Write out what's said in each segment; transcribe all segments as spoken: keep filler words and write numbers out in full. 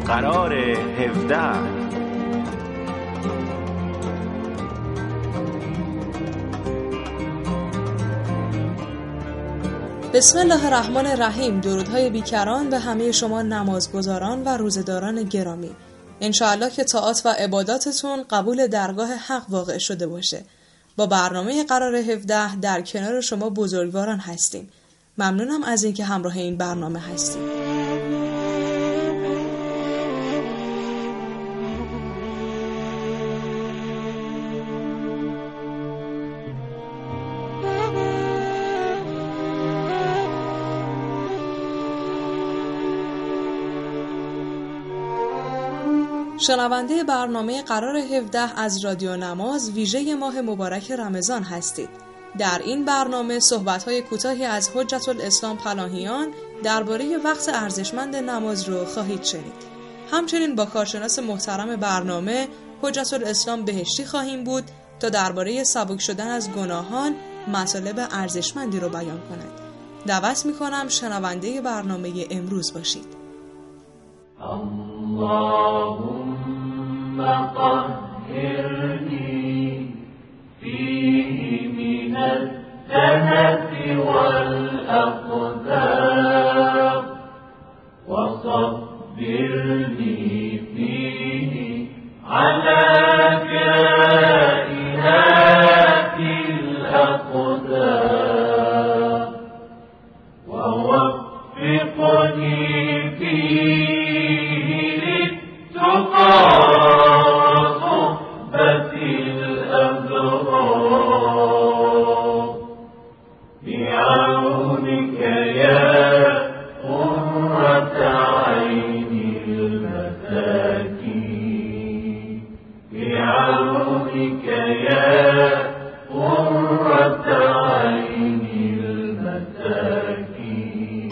قرار هفده. بسم الله الرحمن الرحیم. درودهای بیکران به همه شما نمازگزاران و روزداران گرامی. انشاءالله که طاعات و عباداتتون قبول درگاه حق واقع شده باشه. با برنامه قرار هفده در کنار شما بزرگواران هستیم. ممنونم از اینکه همراه این برنامه هستیم. شنونده برنامه قرار هفده از رادیو نماز ویژه ماه مبارک رمضان هستید. در این برنامه صحبت‌های کوتاهی از حجت الاسلام پناهیان درباره وقت ارزشمند نماز رو خواهید شنید. همچنین با کارشناس محترم برنامه حجت الاسلام بهشتی خواهیم بود تا درباره سبک شدن از گناهان مطالب ارزشمندی رو بیان کند. دعوت می‌کنم شنونده برنامه امروز باشید. اللهم طهرني فيه من الدنس والأقدار وصبرني فيه على كائنات الأقدار ووفقني فيه صحبة الأبرار بعونك يا قرة عين المساكين بعونك يا قرة عين المساكين.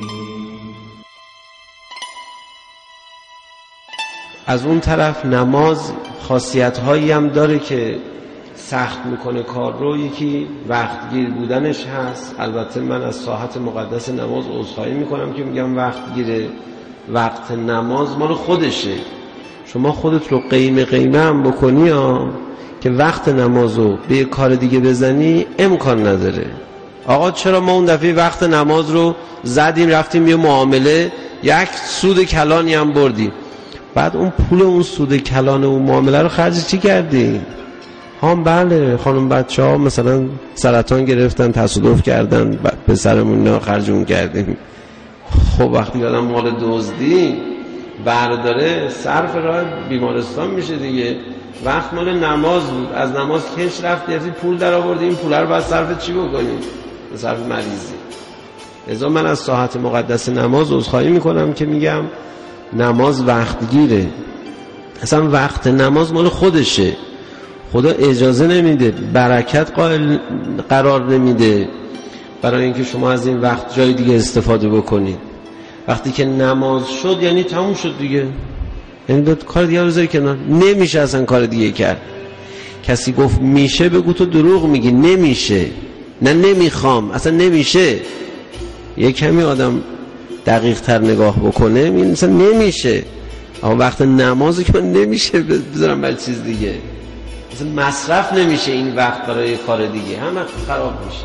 از اون طرف نماز خاصیت‌هایی هم داره که سخت میکنه کار رو. یکی وقت گیر بودنش هست. البته من از ساحت مقدس نماز عذرخواهی میکنم که میگم وقت گیره. وقت نماز مال خودشه. شما خودت رو قیمه قیمه هم بکنی ها که وقت نمازو به یه کار دیگه بزنی امکان نداره. آقا چرا ما اون دفعه وقت نماز رو زدیم رفتیم یه معامله یک سود کلانی هم بردیم، بعد اون پول اون سود کلان اون معامله رو خرج چی کردی؟ ها بله خانم بچه ها مثلا سرطان گرفتن تصادف کردن پسرمون نه خرج اون کردیم. خب وقتی آدم مال دزدی برداره صرف راه بیمارستان میشه دیگه. وقت مال نماز بود، از نماز کش رفت یعنی پول در آوردی، این پول رو باید صرف چی بکنیم؟ صرف مریضی. لذا من از ساحت مقدس نماز عذرخواهی میکنم که میگم نماز وقت گیره. اصلا وقت نماز مال خودشه. خدا اجازه نمیده، برکت قائل قرار نمیده برای اینکه شما از این وقت جای دیگه استفاده بکنید. وقتی که نماز شد یعنی تموم شد دیگه، یعنی دو کار دیگه رو بذاری کنار. نمیشه اصلا کار دیگه کرد. کسی گفت میشه بگو تو دروغ میگی. نمیشه، نه نمیخوام، اصلا نمیشه. یه کمی آدم دقیق تر نگاه بکنه این مثلا نمیشه. اما وقت نمازی که من نمیشه بذارم برای چیز دیگه، مثلا مصرف نمیشه این وقت برای کار دیگه، همه خراب میشه.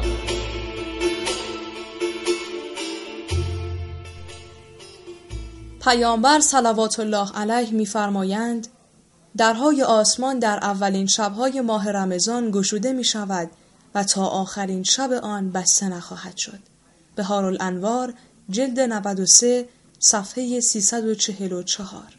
پیامبر صلوات الله علیه می‌فرمایند درهای آسمان در اولین شب‌های ماه رمضان گشوده می‌شود و تا آخرین شب آن بسته نخواهد شد. بهارالانوار جلد نود و سه صفحه سیصد و چهل و چهار.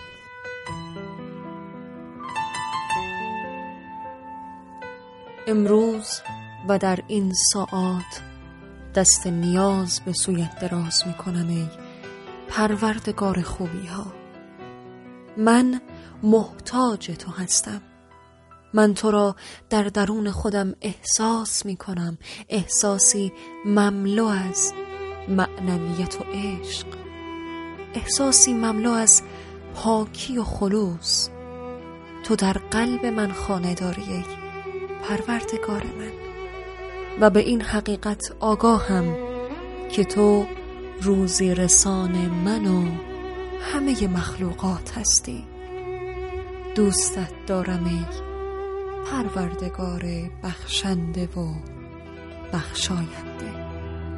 امروز و در این ساعات دست نیاز به سویت دراز می کنم ای پروردگار خوبی ها. من محتاج تو هستم. من تو را در درون خودم احساس می کنم، احساسی مملو از معنویت و عشق، احساسی مملو از پاکی و خلوص. تو در قلب من خانه داری ای پروردگار من و به این حقیقت آگاهم که تو روزی رسان من و همه مخلوقات هستی. دوستت دارم ای پروردگار بخشنده و بخشاینده.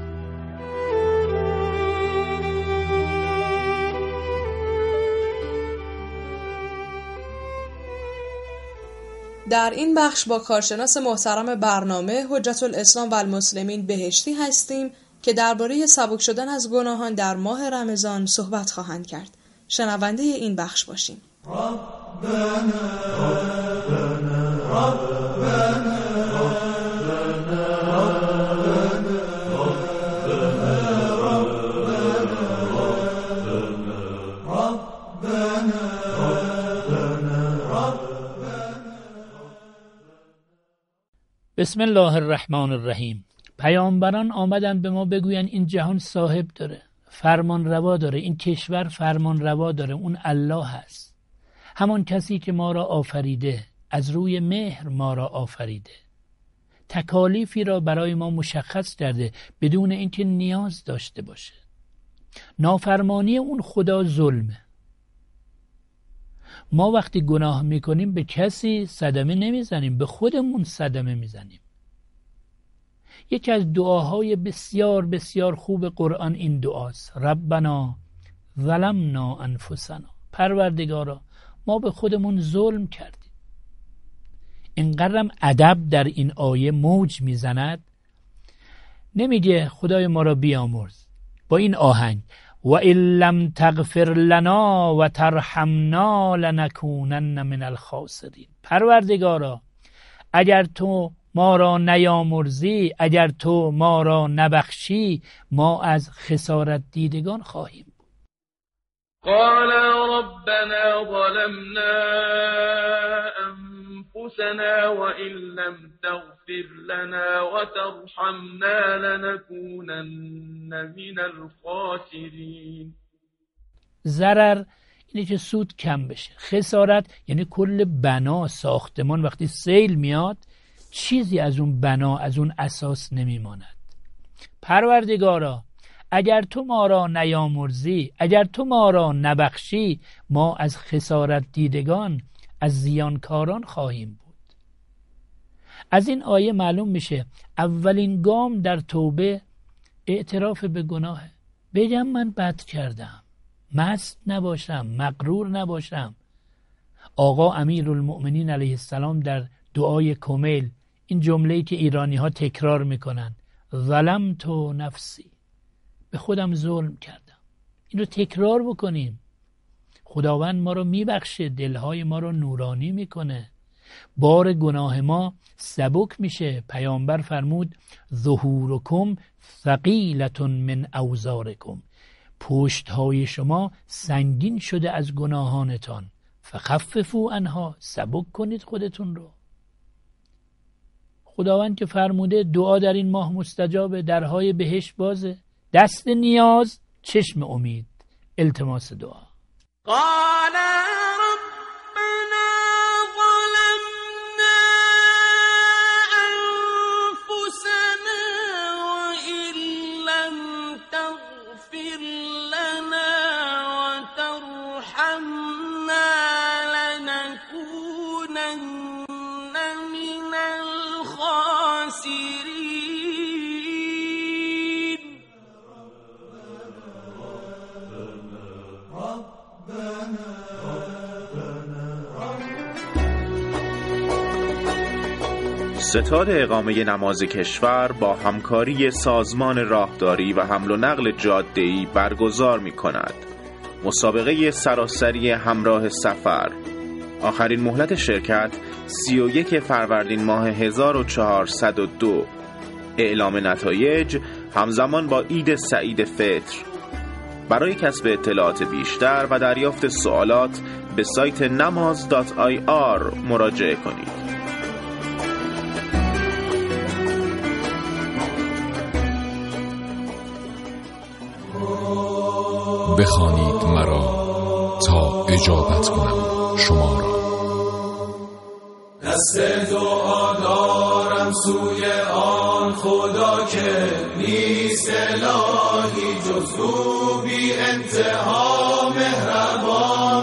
در این بخش با کارشناس محترم برنامه حجت الاسلام و المسلمین بهشتی هستیم که درباره سبک شدن از گناهان در ماه رمضان صحبت خواهند کرد. شنونده این بخش باشیم. ربنا ربنا ربنا بسم الله الرحمن الرحیم. پیامبران آمدن به ما بگوین این جهان صاحب داره، فرمان روا داره، این کشور فرمان روا داره، اون الله هست، همان کسی که ما را آفریده، از روی مهر ما را آفریده، تکالیفی را برای ما مشخص کرده بدون اینکه نیاز داشته باشه. نافرمانی اون خدا ظلمه. ما وقتی گناه میکنیم به کسی صدمه نمیزنیم، به خودمون صدمه میزنیم. یکی از دعاهای بسیار بسیار خوب قرآن این دعاست: ربنا ظلمنا انفسنا. پروردگارا ما به خودمون ظلم کردیم. اینقدرم ادب در این آیه موج میزند. نمیگه خدای ما را بیامرز با این آهنگ و ان لم تغفر لنا و ترحمنا لنکونن من الخاسرین. پروردگارا اگر تو ما را نیامرزی، اگر تو ما را نبخشی، ما از خسارت دیدگان خواهیم بود. قال ربنا ظلمنا انفسنا وان لم تغفر لنا وترحمنا لنكونن من الخاسرین. ضرر اینه که سود کم بشه. خسارت یعنی کل بنا، ساختمان وقتی سیل میاد چیزی از اون بنا، از اون اساس نمیماند. پروردگارا اگر تو ما را نیامرزی، اگر تو ما را نبخشی، ما از خسارت دیدگان، از زیانکاران خواهیم بود. از این آیه معلوم میشه اولین گام در توبه اعتراف به گناهه. بگم من بد کردم، مست نباشم، مغرور نباشم. آقا امیرالمؤمنین علیه السلام در دعای کمیل این جمله‌ای که ایرانی ها تکرار میکنن: ظلمت نفسی، به خودم ظلم کردم. این رو تکرار بکنیم. خداوند ما رو میبخشه، دلهای ما رو نورانی میکنه، بار گناه ما سبک میشه. پیامبر فرمود ظهورکم ثقیلة من اوزارکم. پشتهای شما سنگین شده از گناهانتان، فخففوا عنها، سبک کنید خودتون رو. خداوند که فرموده دعا در این ماه مستجابه، درهای بهشت بازه، دست نیاز، چشم امید، التماس دعا. قال ربنا ظلمنا أنفسنا وإن لم تغفر لنا وترحمنا لنكونن من الخاسرين. ستاد اقامه نماز کشور با همکاری سازمان راهداری و حمل و نقل جاده‌ای برگزار می‌کند. مسابقه سراسری همراه سفر. آخرین مهلت شرکت سی و یک فروردین ماه هزار و چهارصد و دو. اعلام نتایج همزمان با عید سعید فطر. برای کسب اطلاعات بیشتر و دریافت سوالات به سایت namaz دات آی آر مراجعه کنید. بخوانید مرا تا اجابت کنم شما را. دست دعا دارم سوی آن خدا که نیست الهی جز او بی انتها مهربان.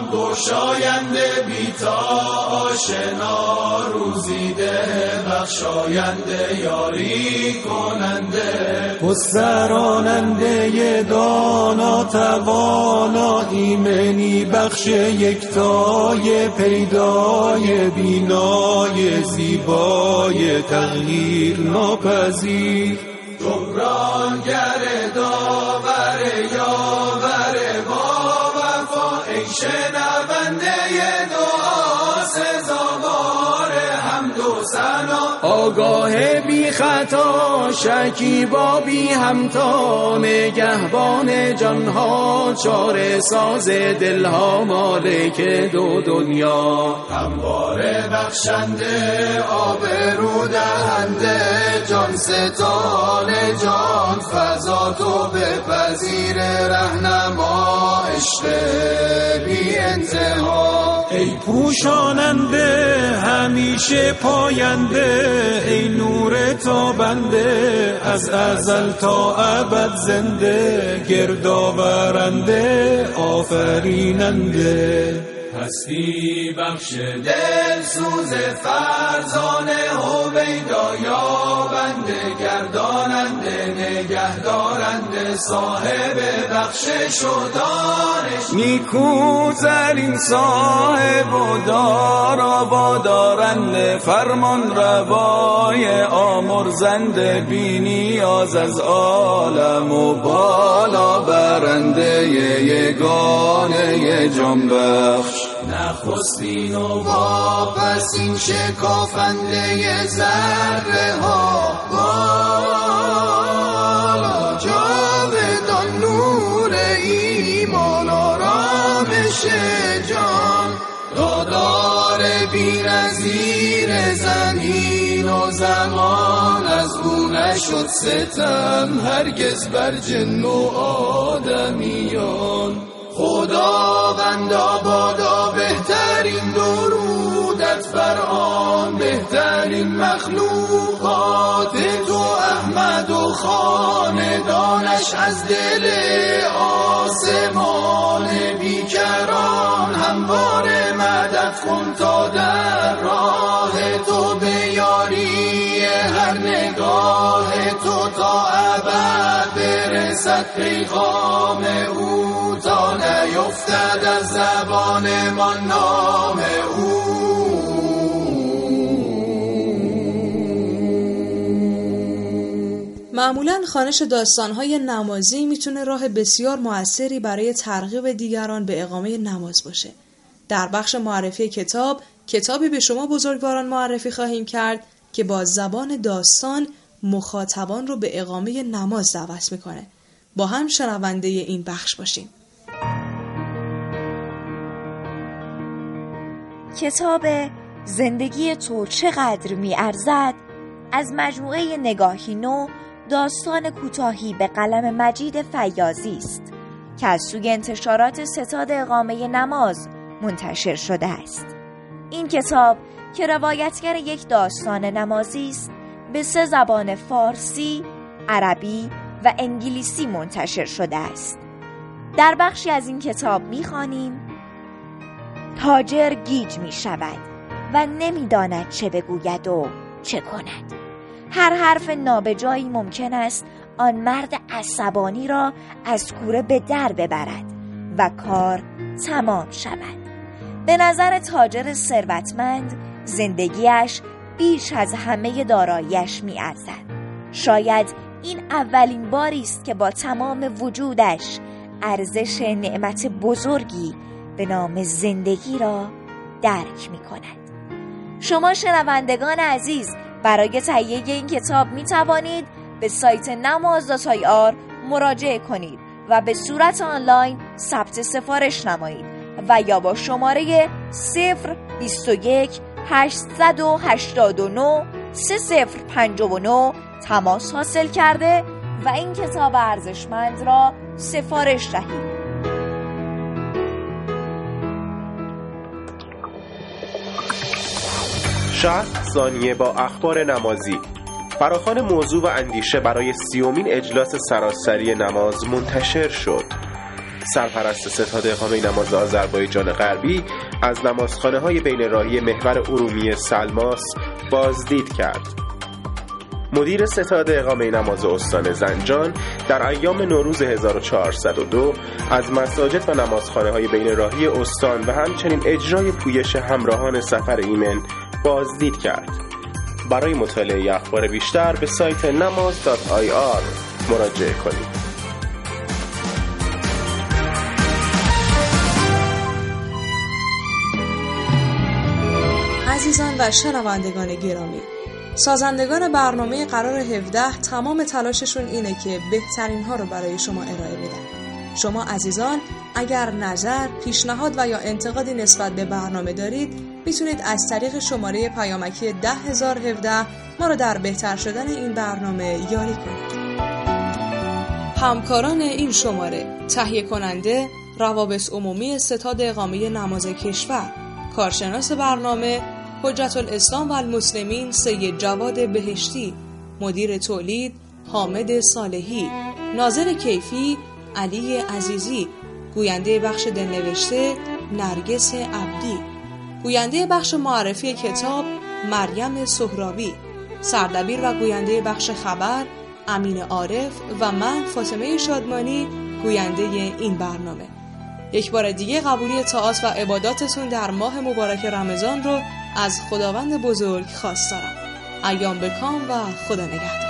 گشاینده بیتا آشنا روزیده بخشاینده یاری کننده گستراننده دانا توانا ایمنی بخش یکتای پیدای بینای زیبای تغییر ناپذیر جبرانگر داور یاور با وفا ای شنونده دعا سزاوار حمد و ثنا آگاه بی خطا شکیبا بی همتا نگهبان جانها چاره ساز دلها مالک دو دنیا همواره بخشنده آبرو دهنده جان ستان جان فضا تو بپذیر رهنما عشق بی انتها ای پوشاننده همیشه پاینده ای نور تابنده از ازل تا ابد زنده گردآورنده آفریننده هستی بخش دل سوز فرزانه هویدا یابنده گرداننده نگهدارنده صاحب بخشش و دانش نیکوترین صاحب و دارا وادارنده فرمان روای آمرزنده بی نیاز از عالم و بالا برنده یگانه جان بخش نخستین و واپسین شکافنده ذره ها بالا جاودان نور ایمان آرامش جان دادار بی‌نظیر زمین و زمان از او نشد ستم هرگز بر جن و آدمیان خداوندا بادا بهترین درودت بر آن بهترین مخلوقات تو احمد و خاندانش از دل آسمان بیکران همواره مدد کن تا در راه تو بیاری هر نگاه تو تا ابد برسد پیغام او تا نیفتد از زبان من نام او. معمولاً خوانش داستان‌های نمازی میتونه راه بسیار موثری برای ترغیب دیگران به اقامه نماز باشه. در بخش معرفی کتاب، کتابی به شما بزرگواران معرفی خواهیم کرد که با زبان داستان مخاطبان رو به اقامه نماز دعوت میکنه. با هم شنونده این بخش باشیم. کتاب زندگی تو چقدر می‌ارزد از مجموعه نگاهی نو داستان کوتاهی به قلم مجید فیاضی است که از سوی انتشارات ستاد اقامه نماز منتشر شده است. این کتاب که روایتگر یک داستان نمازی است به سه زبان فارسی، عربی و انگلیسی منتشر شده است. در بخشی از این کتاب می‌خوانیم: تاجر گیج می شود و نمی داند چه بگوید و چه کند. هر حرف نابجایی ممکن است آن مرد عصبانی را از کوره به در ببرد و کار تمام شود. به نظر تاجر ثروتمند زندگیش بیش از همه داراییش می ارزد. شاید این اولین باری است که با تمام وجودش ارزش نعمت بزرگی به نام زندگی را درک می کند. شما شنوندگان عزیز برای تهیه این کتاب می توانید به سایت نماز دات آی آر مراجعه کنید و به صورت آنلاین ثبت سفارش نمایید و یا با شماره صفر بیست و یک هشتصد و هشتاد و نه سه صفر پنجاه و نه تماس حاصل کرده و این کتاب ارزشمند را سفارش دهید. شصت ثانیه با اخبار نمازی. فراخوان موضوع و اندیشه برای سیومین اجلاس سراسری نماز منتشر شد. سرپرست ستاد اقامه نماز آذربایجان غربی از نمازخانه های بین راهی محور ارومیه سلماس بازدید کرد. مدیر ستاد اقامه نماز استان زنجان در ایام نوروز هزار و چهارصد و دو از مساجد و نمازخانه های بین راهی استان و همچنین اجرای پویش همراهان سفر ایمن بازدید کرد. برای مطالعه اخبار بیشتر به سایت نماز دات آی آر مراجعه کنید. عزیزان و شنوندگان گرامی، سازندگان برنامه قرار هفده تمام تلاششون اینه که بهترین ها رو برای شما ارائه بدن. شما عزیزان اگر نظر، پیشنهاد و یا انتقادی نسبت به برنامه دارید میتونید از طریق شماره پیامکی ده هزار و هفده ما رو در بهتر شدن این برنامه یاری کنید. همکاران این شماره: تهیه کننده روابط عمومی ستاد اقامه نماز کشور، کارشناس برنامه حجت الاسلام و المسلمین سید جواد بهشتی، مدیر تولید حامد صالحی، ناظر کیفی علی عزیزی، گوینده بخش دلنوشته نرگس عبدی، گوینده بخش معرفی کتاب مریم سهرابی، سردبیر و گوینده بخش خبر امین عارف و من فاطمه شادمانی گوینده این برنامه. یک بار دیگه قبولی طاعات و عباداتتون در ماه مبارک رمضان رو از خداوند بزرگ خواست دارم. ایام بکام و خدا نگهدار.